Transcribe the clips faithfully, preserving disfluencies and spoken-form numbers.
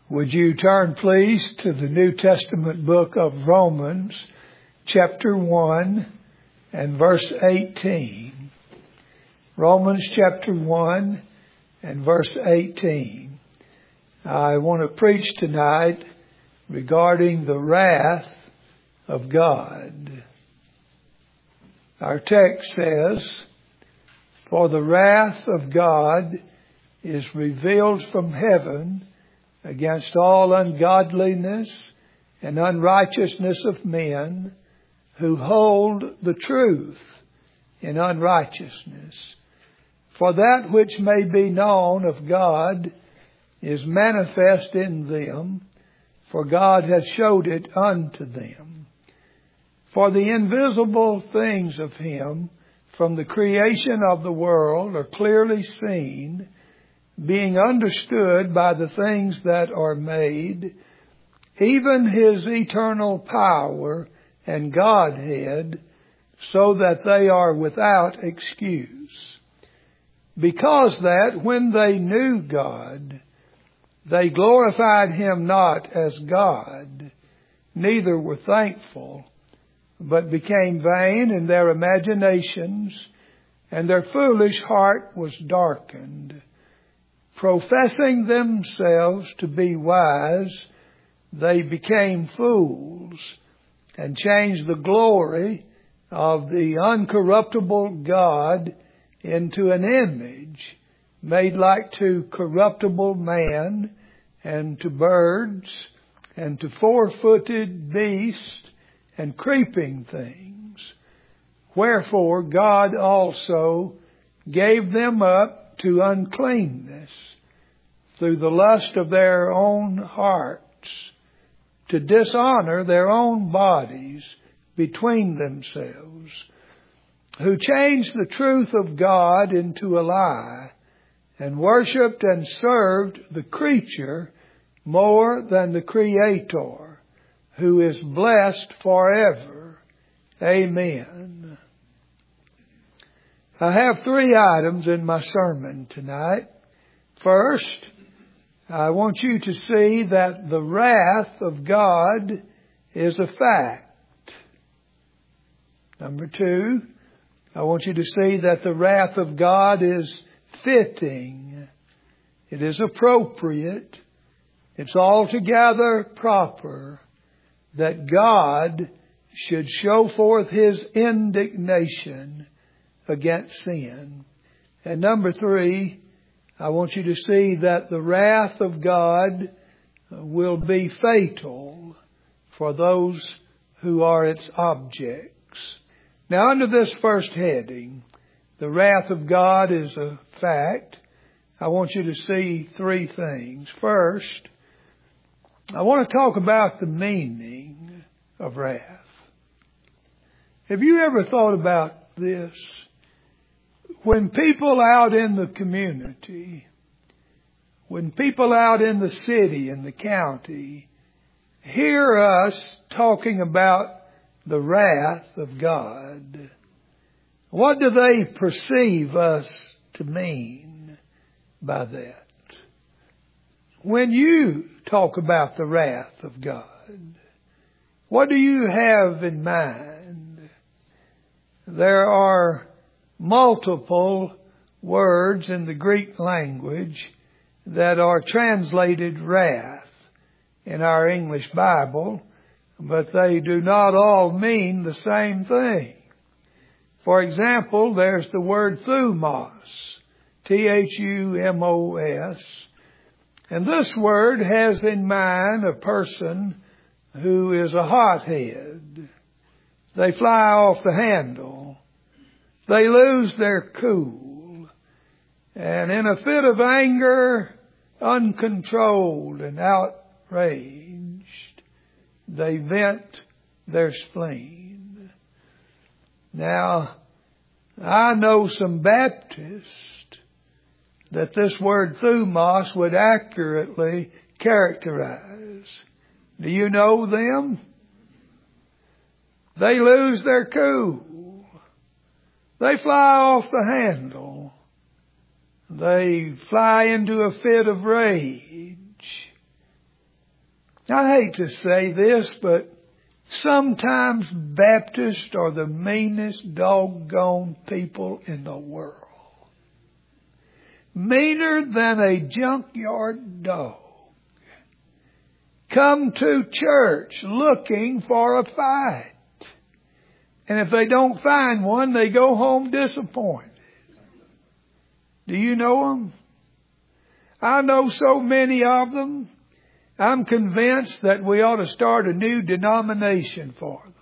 Would you turn, please, to the New Testament book of Romans, chapter one and verse eighteen. Romans chapter one and verse eighteen. I want to preach tonight regarding the wrath of God. Our text says, "For the wrath of God is revealed from heaven against all ungodliness and unrighteousness of men who hold the truth in unrighteousness. For that which may be known of God is manifest in them, for God hath showed it unto them. For the invisible things of Him from the creation of the world are clearly seen, being understood by the things that are made, even His eternal power and Godhead, so that they are without excuse. Because that when they knew God, they glorified Him not as God, neither were thankful, but became vain in their imaginations, and their foolish heart was darkened. Professing themselves to be wise, they became fools, and changed the glory of the uncorruptible God into an image made like to corruptible man, and to birds, and to four-footed beasts, and creeping things. Wherefore God also gave them up to uncleanness through the lust of their own hearts, to dishonor their own bodies between themselves, who changed the truth of God into a lie, and worshipped and served the creature more than the Creator, who is blessed forever. Amen." I have three items in my sermon tonight. First, I want you to see that the wrath of God is a fact. Number two, I want you to see that the wrath of God is fitting. It is appropriate. It's altogether proper that God should show forth His indignation against sin. And number three, I want you to see that the wrath of God will be fatal for those who are its objects. Now, under this first heading, the wrath of God is a fact, I want you to see three things. First, I want to talk about the meaning of wrath. Have you ever thought about this? When people out in the community, when people out in the city and the county hear us talking about the wrath of God, what do they perceive us to mean by that? When you talk about the wrath of God, what do you have in mind? There are multiple words in the Greek language that are translated wrath in our English Bible, but they do not all mean the same thing. For example, there's the word thumos, T H U M O S, and this word has in mind a person who is a hothead. They fly off the handle. They lose their cool, and in a fit of anger, uncontrolled and outraged, they vent their spleen. Now, I know some Baptists that this word thumos would accurately characterize. Do you know them? They lose their cool. They fly off the handle. They fly into a fit of rage. I hate to say this, but sometimes Baptists are the meanest doggone people in the world. Meaner than a junkyard dog. Come to church looking for a fight. And if they don't find one, they go home disappointed. Do you know them? I know so many of them. I'm convinced that we ought to start a new denomination for them.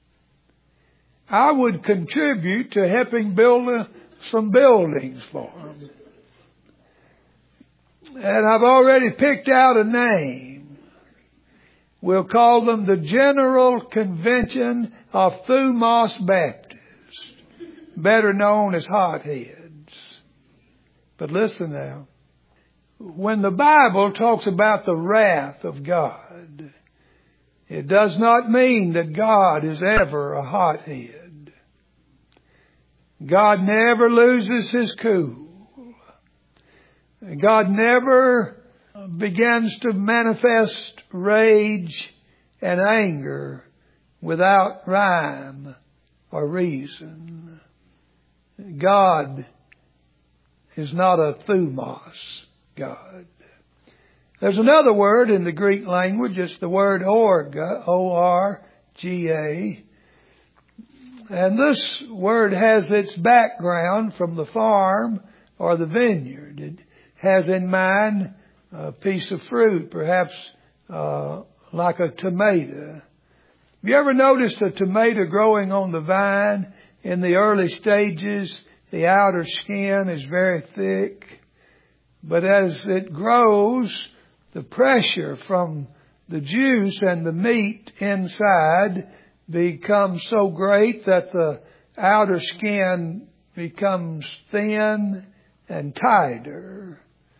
I would contribute to helping build a, some buildings for them. And I've already picked out a name. We'll call them the General Convention of Thumos Baptists, better known as hotheads. But listen now. When the Bible talks about the wrath of God, it does not mean that God is ever a hothead. God never loses his cool. God never begins to manifest rage and anger without rhyme or reason. God is not a thumos God. There's another word in the Greek language. It's the word orga, O R G A. And this word has its background from the farm or the vineyard. It has in mind a piece of fruit, perhaps uh, like a tomato. Have you ever noticed a tomato growing on the vine? In the early stages, the outer skin is very thick. But as it grows, the pressure from the juice and the meat inside becomes so great that the outer skin becomes thin and tighter.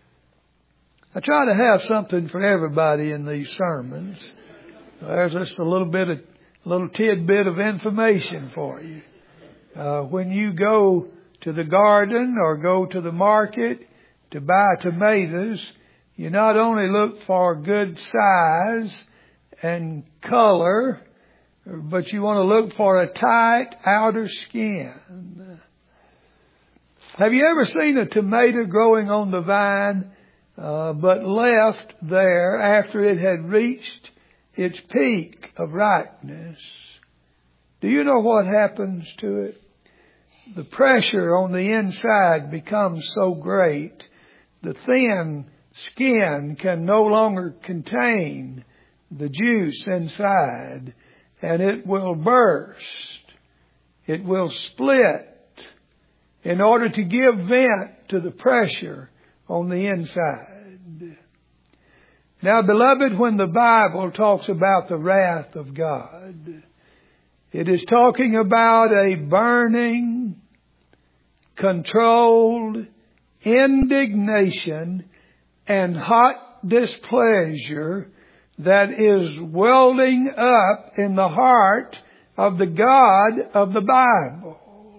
I try to have something for everybody in these sermons. There's just a little bit of, a little tidbit of information for you. Uh, when you go to the garden or go to the market to buy tomatoes, you not only look for good size and color, but you want to look for a tight outer skin. Have you ever seen a tomato growing on the vine, uh, but left there after it had reached its peak of ripeness? Do you know what happens to it? The pressure on the inside becomes so great, the thin skin can no longer contain the juice inside, and it will burst. It will split in order to give vent to the pressure on the inside. Now, beloved, when the Bible talks about the wrath of God, it is talking about a burning, controlled indignation and hot displeasure that is welding up in the heart of the God of the Bible.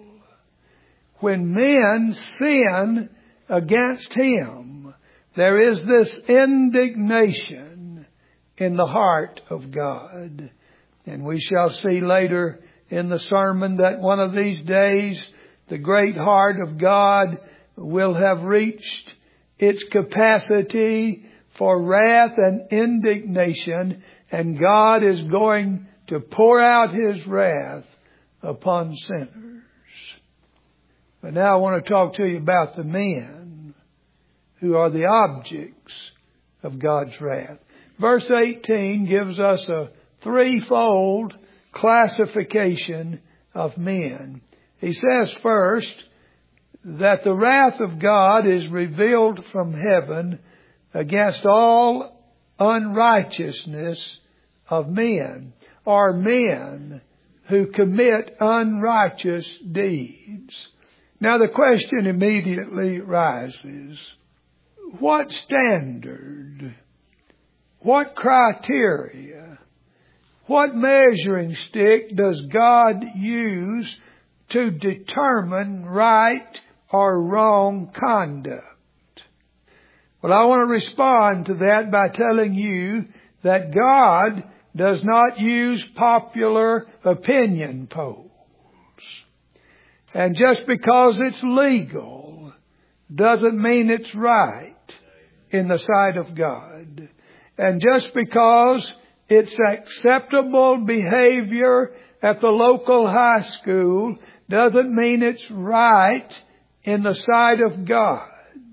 When men sin against Him, there is this indignation in the heart of God. And we shall see later in the sermon that one of these days the great heart of God will have reached its capacity for wrath and indignation, and God is going to pour out His wrath upon sinners. But now I want to talk to you about the men who are the objects of God's wrath. Verse eighteen gives us a threefold classification of men. He says first that the wrath of God is revealed from heaven against all unrighteousness of men, or men who commit unrighteous deeds. Now the question immediately rises, what standard, what criteria, what measuring stick does God use to determine right or wrong conduct? Well, I want to respond to that by telling you that God does not use popular opinion polls. And just because it's legal doesn't mean it's right in the sight of God. And just because it's acceptable behavior at the local high school doesn't mean it's right in the sight of God.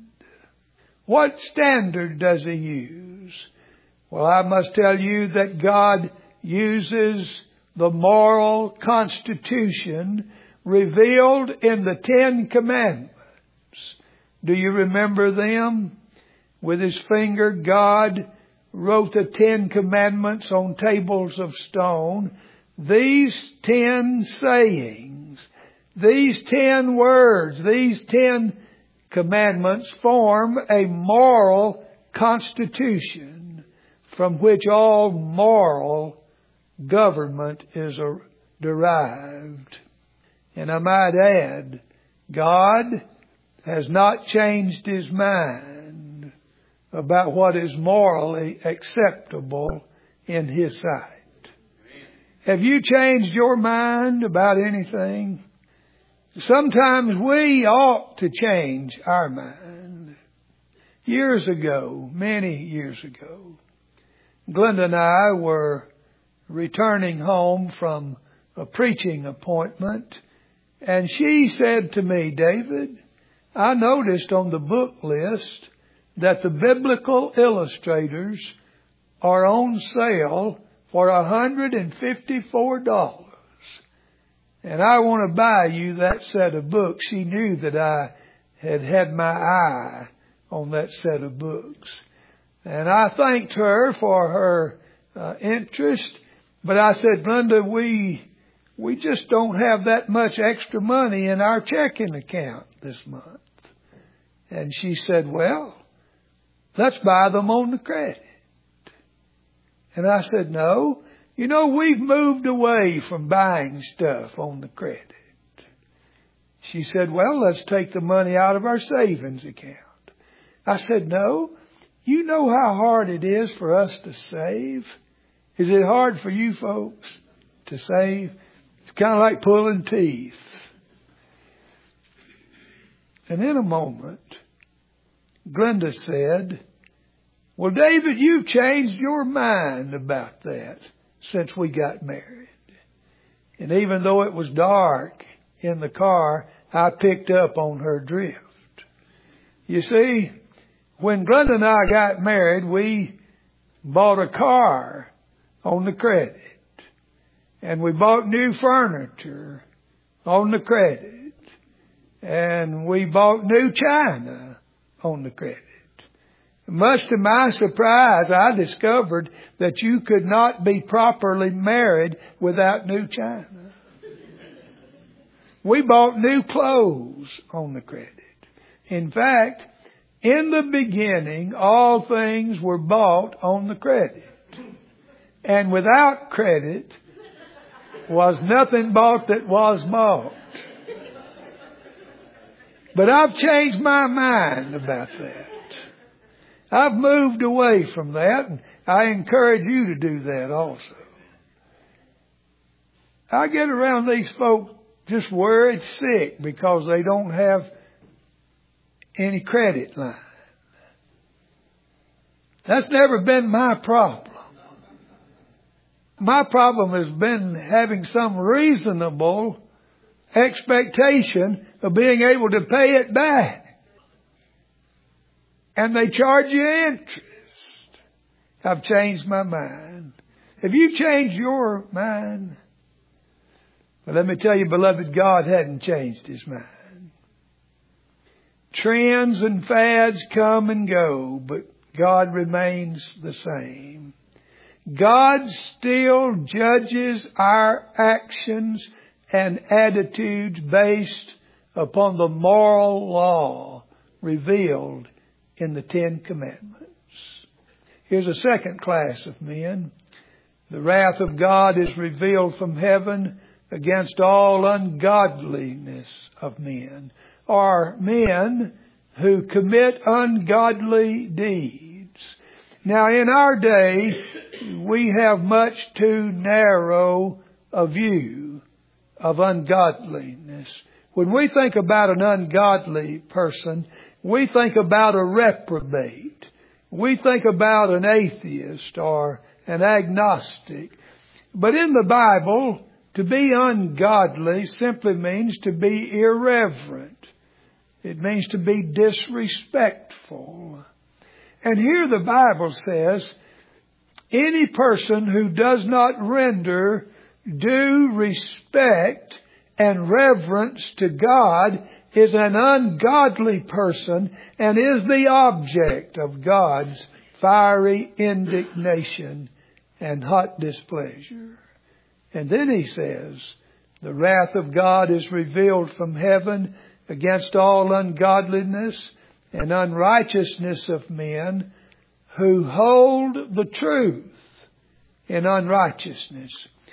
What standard does He use? Well, I must tell you that God uses the moral constitution revealed in the Ten Commandments. Do you remember them? With His finger, God wrote the Ten Commandments on tables of stone. These ten sayings, these ten words, these ten commandments form a moral constitution from which all moral government is derived. And I might add, God has not changed His mind about what is morally acceptable in His sight. Have you changed your mind about anything? Sometimes we ought to change our mind. Years ago, many years ago, Glenda and I were returning home from a preaching appointment, and she said to me, "David, I noticed on the book list that the biblical illustrators are on sale for one hundred fifty-four dollars. And I want to buy you that set of books." She knew that I had had my eye on that set of books. And I thanked her for her uh, interest. But I said, "Glenda, we, we just don't have that much extra money in our checking account this month." And she said, "Well, let's buy them on the credit." And I said, "No, you know, we've moved away from buying stuff on the credit." She said, "Well, let's take the money out of our savings account." I said, "No, you know how hard it is for us to save. Is it hard for you folks to save? It's kind of like pulling teeth." And in a moment, Glenda said, "Well, David, you've changed your mind about that since we got married." And even though it was dark in the car, I picked up on her drift. You see, when Glenda and I got married, we bought a car on the credit. And we bought new furniture on the credit. And we bought new china on the credit. Much to my surprise, I discovered that you could not be properly married without new china. We bought new clothes on the credit. In fact, in the beginning, all things were bought on the credit. And without credit was nothing bought that was bought. But I've changed my mind about that. I've moved away from that, and I encourage you to do that also. I get around these folk just worried sick because they don't have any credit line. That's never been my problem. My problem has been having some reasonable expectation of being able to pay it back. And they charge you interest. I've changed my mind. Have you changed your mind? Well, let me tell you, beloved, God hadn't changed His mind. Trends and fads come and go, but God remains the same. God still judges our actions and attitudes based upon the moral law revealed in the Ten Commandments. Here's a second class of men. The wrath of God is revealed from heaven against all ungodliness of men, or men who commit ungodly deeds. Now, in our day, we have much too narrow a view of ungodliness. When we think about an ungodly person, we think about a reprobate. We think about an atheist or an agnostic. But in the Bible, to be ungodly simply means to be irreverent. It means to be disrespectful. And here the Bible says, any person who does not render due respect and reverence to God is an ungodly person and is the object of God's fiery indignation and hot displeasure. And then he says, the wrath of God is revealed from heaven against all ungodliness and unrighteousness of men who hold the truth in unrighteousness.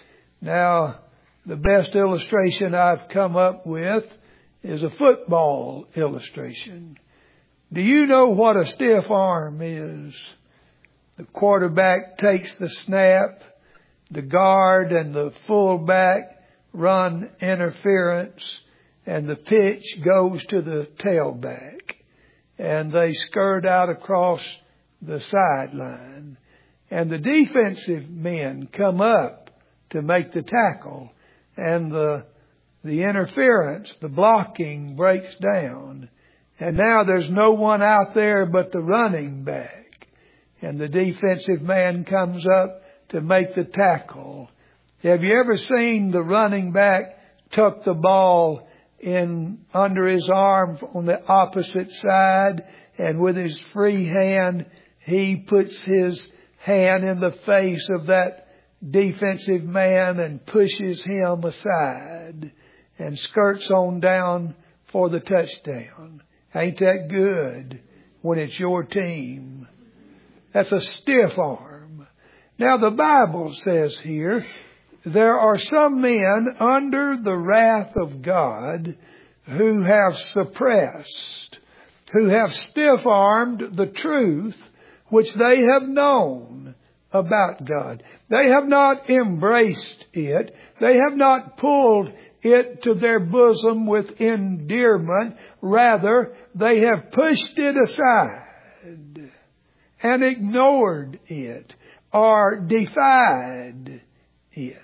Now, the best illustration I've come up with is a football illustration. Do you know what a stiff arm is? The quarterback takes the snap, the guard and the fullback run interference, and the pitch goes to the tailback. And they skirt out across the sideline. And the defensive men come up to make the tackle. And the the interference, the blocking breaks down. And now there's no one out there but the running back. And the defensive man comes up to make the tackle. Have you ever seen the running back tuck the ball in under his arm on the opposite side, and with his free hand he puts his hand in the face of that defensive man and pushes him aside and skirts on down for the touchdown? Ain't that good when it's your team? That's a stiff arm. Now the Bible says here, there are some men under the wrath of God who have suppressed, who have stiff-armed the truth which they have known about God. They have not embraced it. They have not pulled it to their bosom with endearment. Rather, they have pushed it aside and ignored it or defied it.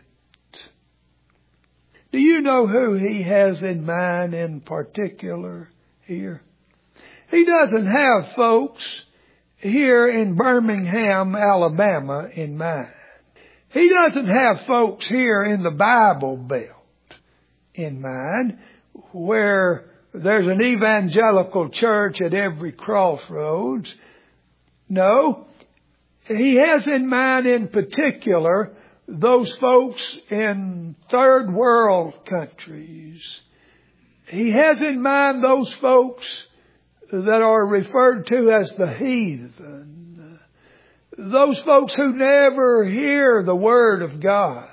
Do you know who he has in mind in particular here? He doesn't have folks here in Birmingham, Alabama in mind. He doesn't have folks here in the Bible Belt in mind, where there's an evangelical church at every crossroads. No, he has in mind in particular those folks in third world countries. He has in mind those folks that are referred to as the heathen. Those folks who never hear the Word of God.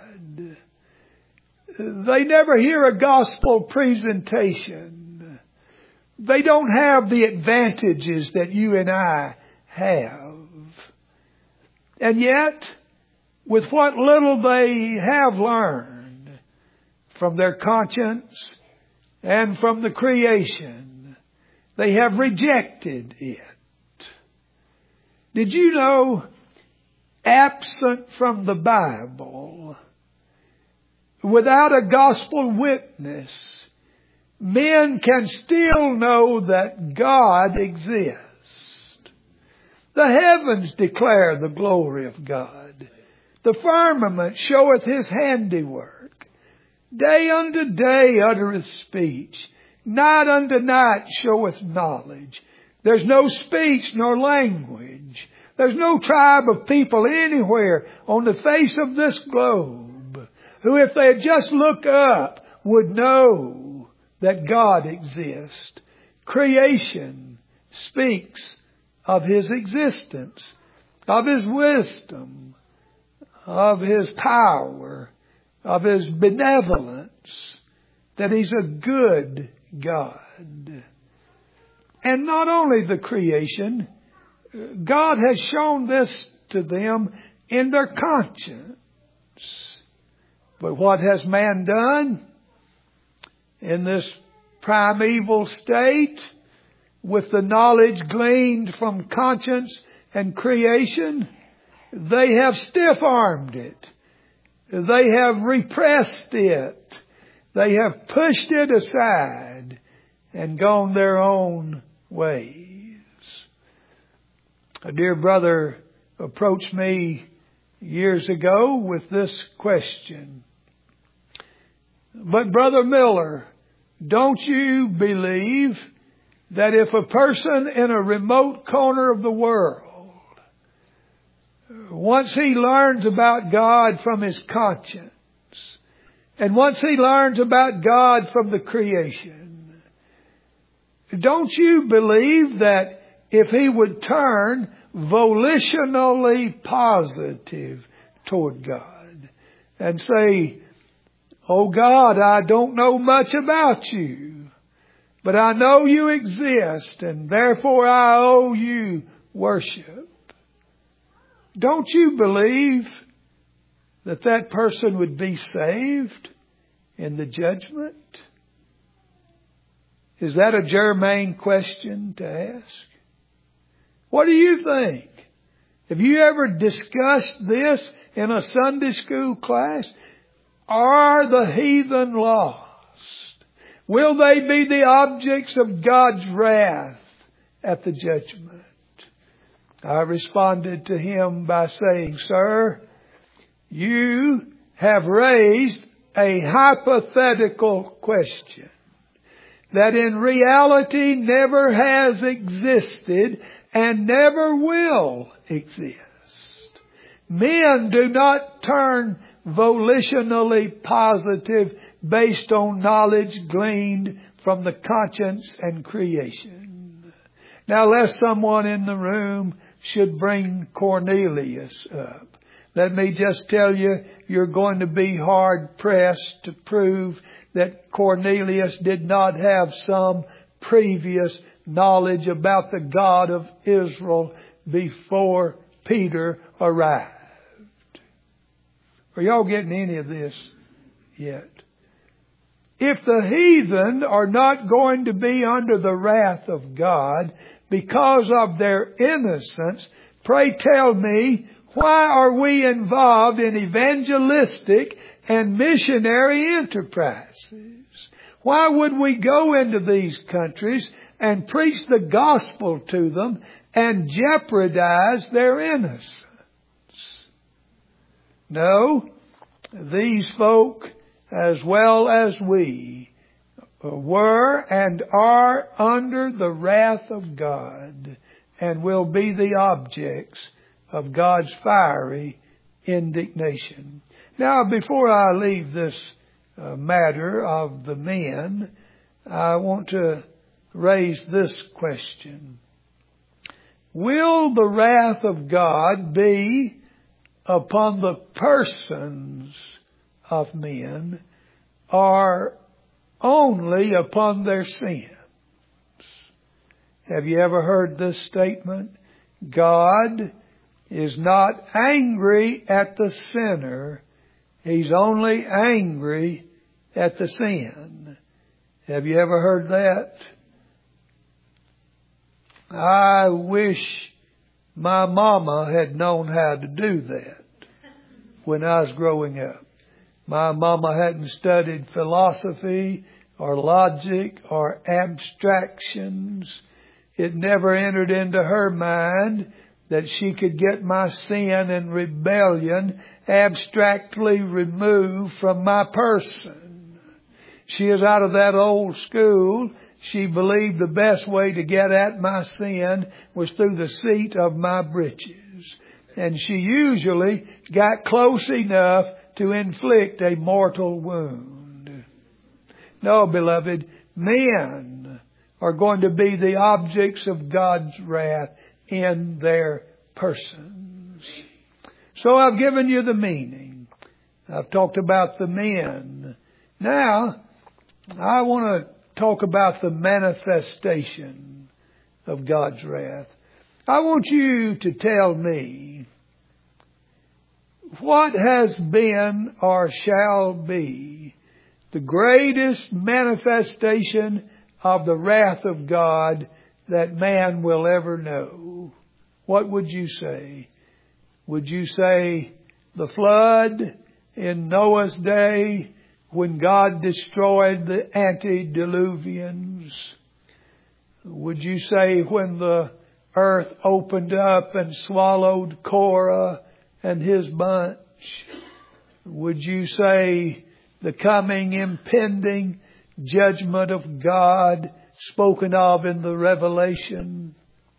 They never hear a gospel presentation. They don't have the advantages that you and I have. And yet, with what little they have learned from their conscience and from the creation, they have rejected it. Did you know, absent from the Bible, without a gospel witness, men can still know that God exists. The heavens declare the glory of God. The firmament showeth His handiwork. Day unto day uttereth speech. Night unto night showeth knowledge. There's no speech nor language. There's no tribe of people anywhere on the face of this globe who, if they just look up, would know that God exists. Creation speaks of His existence, of His wisdom, of His power, of His benevolence, that He's a good God. And not only the creation, God has shown this to them in their conscience. But what has man done in this primeval state with the knowledge gleaned from conscience and creation? They have stiff-armed it. They have repressed it. They have pushed it aside and gone their own ways. A dear brother approached me years ago with this question. But Brother Miller, don't you believe that if a person in a remote corner of the world, once he learns about God from his conscience, and once he learns about God from the creation, don't you believe that if he would turn volitionally positive toward God and say, "Oh God, I don't know much about you, but I know you exist and therefore I owe you worship," don't you believe that that person would be saved in the judgment? Is that a germane question to ask? What do you think? Have you ever discussed this in a Sunday school class? Are the heathen lost? Will they be the objects of God's wrath at the judgment? I responded to him by saying, "Sir, you have raised a hypothetical question that in reality never has existed and never will exist. Men do not turn volitionally positive based on knowledge gleaned from the conscience and creation." Now, lest someone in the room should bring Cornelius up, let me just tell you, you're going to be hard pressed to prove that Cornelius did not have some previous knowledge about the God of Israel before Peter arrived. Are y'all getting any of this yet? If the heathen are not going to be under the wrath of God because of their innocence, pray tell me, why are we involved in evangelistic and missionary enterprises? Why would we go into these countries and preach the gospel to them and jeopardize their innocence? No, these folk, as well as we, were and are under the wrath of God and will be the objects of God's fiery indignation. Now, before I leave this uh, matter of the men, I want to raise this question. Will the wrath of God be upon the persons of men or only upon their sins? Have you ever heard this statement? God is not angry at the sinner. He's only angry at the sin. Have you ever heard that? I wish my mama had known how to do that when I was growing up. My mama hadn't studied philosophy or logic or abstractions. It never entered into her mind that she could get my sin and rebellion abstractly removed from my person. She is out of that old school. She believed the best way to get at my sin was through the seat of my britches. And she usually got close enough to inflict a mortal wound. No, beloved, men are going to be the objects of God's wrath in their persons. So I've given you the meaning. I've talked about the men. Now, I want to talk about the manifestation of God's wrath. I want you to tell me, what has been or shall be the greatest manifestation of the wrath of God that man will ever know? What would you say? Would you say the flood in Noah's day when God destroyed the antediluvians? Would you say when the earth opened up and swallowed Korah and his bunch? Would you say the coming impending judgment of God spoken of in the Revelation?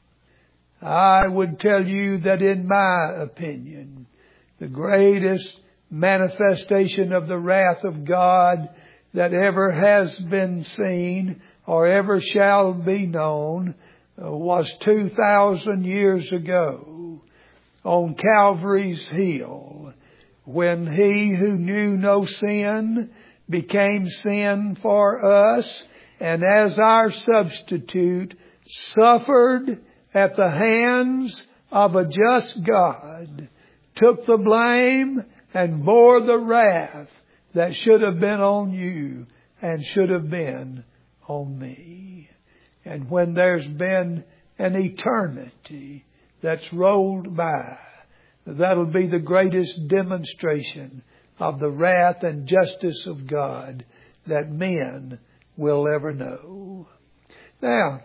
I would tell you that in my opinion, the greatest manifestation of the wrath of God that ever has been seen or ever shall be known was two thousand years ago on Calvary's Hill, when He who knew no sin became sin for us, and as our substitute suffered at the hands of a just God, took the blame and bore the wrath that should have been on you and should have been on me. And when there's been an eternity that's rolled by, that'll be the greatest demonstration of the wrath and justice of God that men will ever know. Now,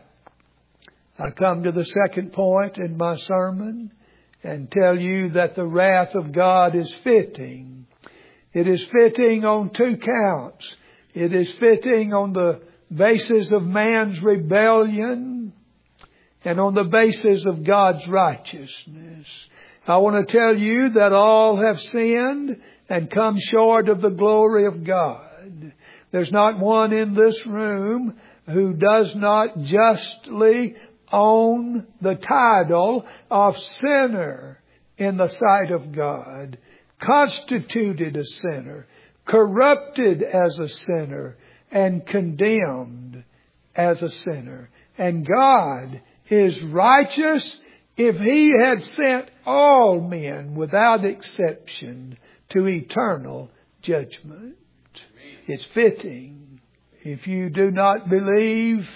I come to the second point in my sermon and tell you that the wrath of God is fitting. It is fitting on two counts. It is fitting on the basis of man's rebellion and on the basis of God's righteousness. I want to tell you that all have sinned and come short of the glory of God. There's not one in this room who does not justly own the title of sinner in the sight of God, constituted a sinner, corrupted as a sinner, and condemned as a sinner. And God is righteous if He had sent all men without exception to eternal judgment. It's fitting. If you do not believe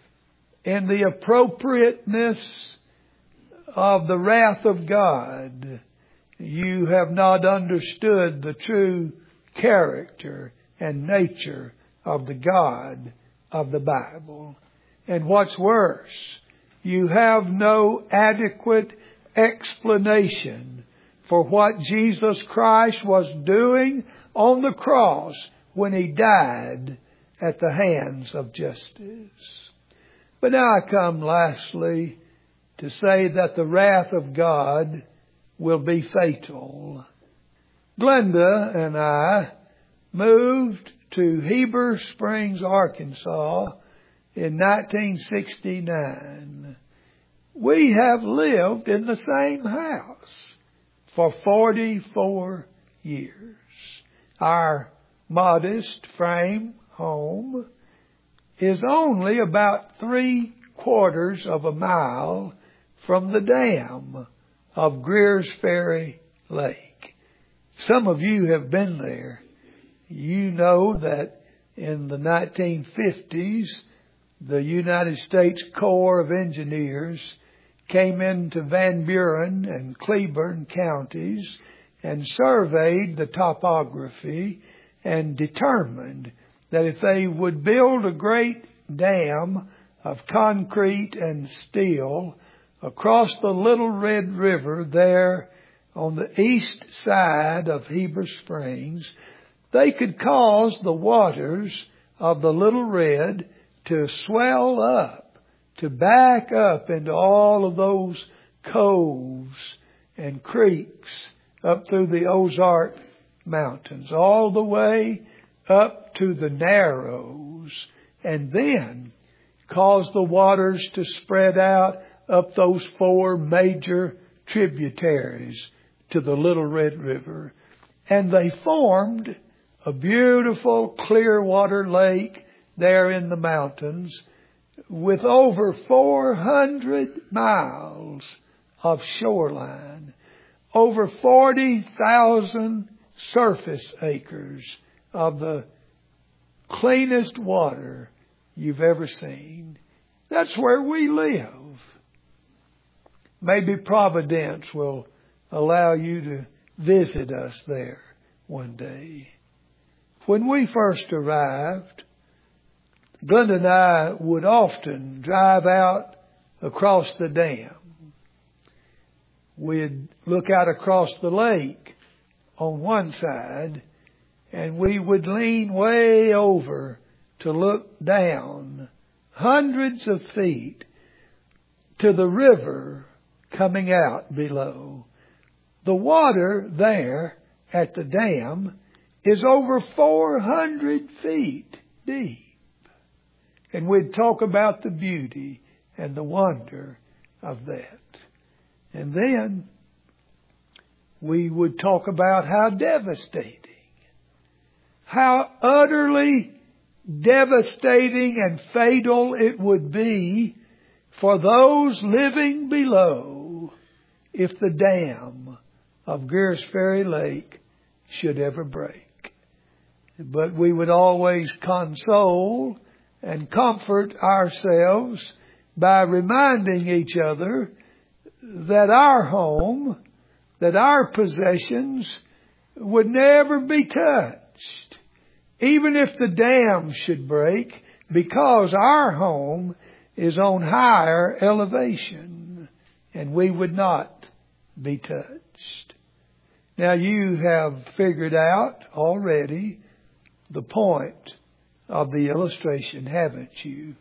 in the appropriateness of the wrath of God, you have not understood the true character and nature of the God of the Bible. And what's worse, you have no adequate explanation for what Jesus Christ was doing on the cross when He died at the hands of justice. But now I come lastly to say that the wrath of God will be fatal. Glenda and I moved to Heber Springs, Arkansas in nineteen sixty-nine. We have lived in the same house for forty-four years. Our modest frame home is only about three quarters of a mile from the dam of Greer's Ferry Lake. Some of you have been there. You know that in the nineteen fifties, the United States Corps of Engineers came into Van Buren and Cleburne counties and surveyed the topography and determined that if they would build a great dam of concrete and steel across the Little Red River there on the east side of Heber Springs, they could cause the waters of the Little Red to swell up, to back up into all of those coves and creeks up through the Ozark Mountains, all the way up to the Narrows, and then cause the waters to spread out up those four major tributaries to the Little Red River. And they formed a beautiful clear water lake there in the mountains with over four hundred miles of shoreline. over forty thousand surface acres of the cleanest water you've ever seen. That's where we live. Maybe Providence will allow you to visit us there one day. When we first arrived, Glenda and I would often drive out across the dam. We'd look out across the lake on one side, and we would lean way over to look down hundreds of feet to the river coming out below. The water there at the dam is over four hundred feet deep. And we'd talk about the beauty and the wonder of that. And then we would talk about how devastating, how utterly devastating and fatal it would be for those living below if the dam of Greers Ferry Lake should ever break. But we would always console and comfort ourselves by reminding each other that our home, that our possessions would never be touched, even if the dam should break, because our home is on higher elevation and we would not be touched. Now you have figured out already the point of the illustration, haven't you?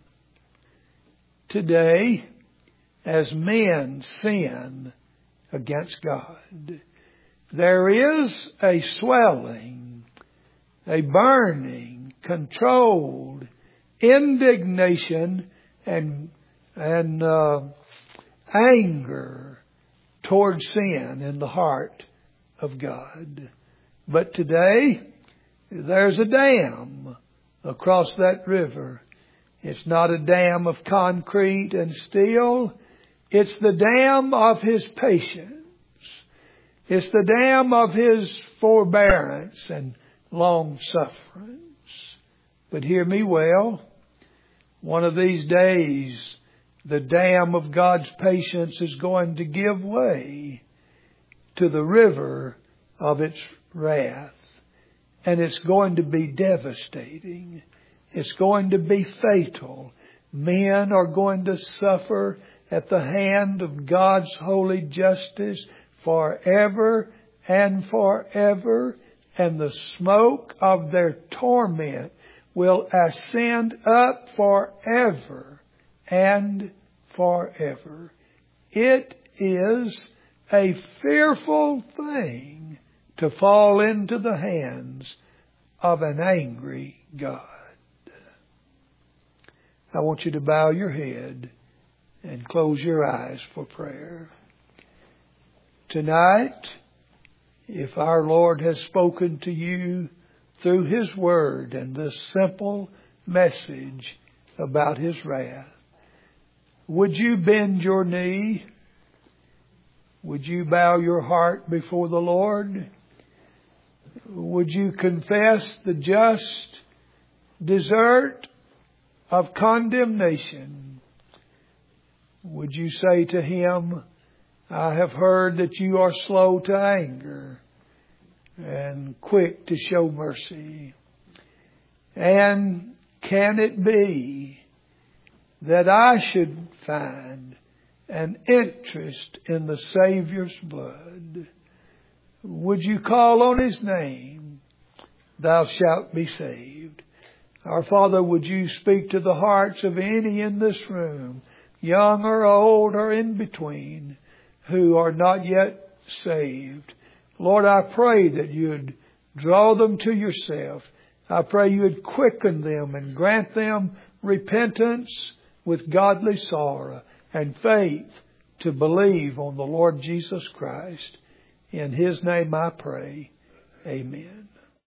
Today, as men sin against God, there is a swelling, a burning, controlled indignation and and uh, anger towards sin in the heart of God. But today, there's a dam across that river. It's not a dam of concrete and steel. It's the dam of His patience. It's the dam of His forbearance and long sufferance. But hear me well. One of these days, the dam of God's patience is going to give way to the river of its wrath. And it's going to be devastating. It's going to be fatal. Men are going to suffer at the hand of God's holy justice forever and forever. And the smoke of their torment will ascend up forever and forever. It is a fearful thing to fall into the hands of an angry God. I want you to bow your head and close your eyes for prayer. Tonight, if our Lord has spoken to you through His Word and this simple message about His wrath, would you bend your knee? Would you bow your heart before the Lord? Would you confess the just desert of condemnation? Would you say to Him, I have heard that you are slow to anger and quick to show mercy. And can it be that I should find an interest in the Savior's blood? Would you call on His name? Thou shalt be saved. Our Father, would you speak to the hearts of any in this room, young or old or in between, who are not yet saved? Lord, I pray that you'd draw them to yourself. I pray you'd quicken them and grant them repentance with godly sorrow and faith to believe on the Lord Jesus Christ. In His name I pray. Amen.